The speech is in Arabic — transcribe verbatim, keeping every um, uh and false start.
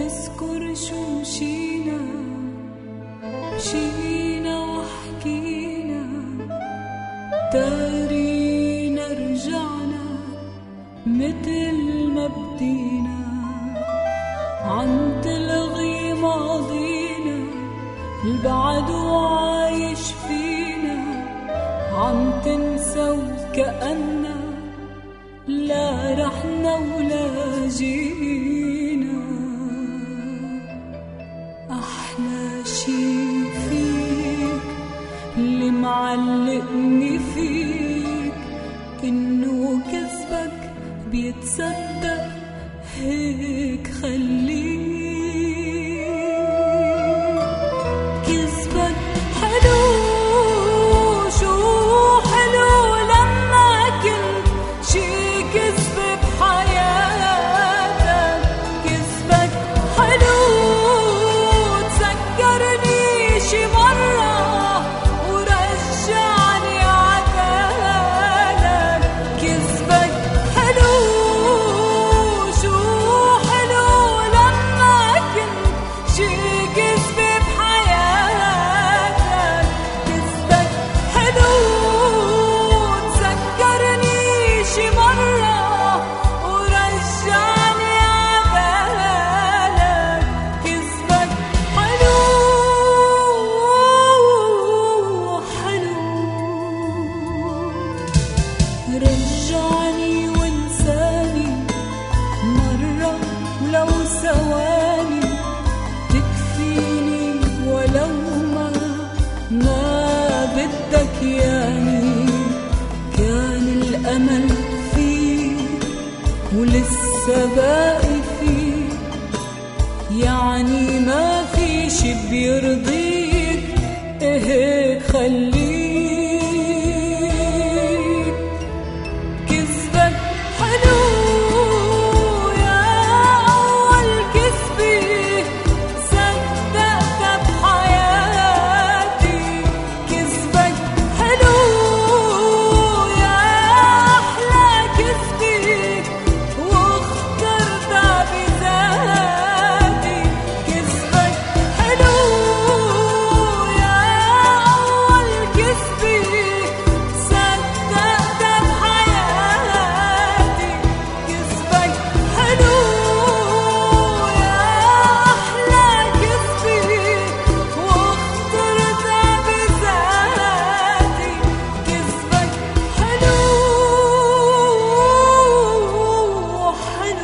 نذكر شو مشينا مشينا وحكينا، دارينا رجعنا متل ما بدينا، عم تلغي ماضينا البعد وعايش فينا، عم تنسى وكأننا لا رحنا ولا جينا. أحلى شي فيك اللي معلقني فيك إنه كذبك بيتصدق، هيك خليك. كذبك حلو، شو حلو لما كنت شي كذب بحياتك. كذبك حلو، تذكرني شي مرة ورجعني عبالك. كذبك حلو، شو حلو لما كنت شي كذب بحياتك. كذبك حلو، تذكرني شي مرة ورجعني عبالك. كذبك حلو حلو، رجعني وانساني مرة ولو ثواني، تكفيني ولو ما ما بدك ياني. كان الأمل فيك ولسه باقي فيك، يعني ما في شي بيرضيك، هيك خليك. كذبك حلو يا أول كذبي صدقتها بحياتي. كذبك حلو يا أحلى كذبي واخترتها بذاتي. كذبك حلو يا أول كذبي صدقتها بحياتي. كذبك حلو يا أحلى كذبي واخترتها بذاتي. كذبك حلو حلو.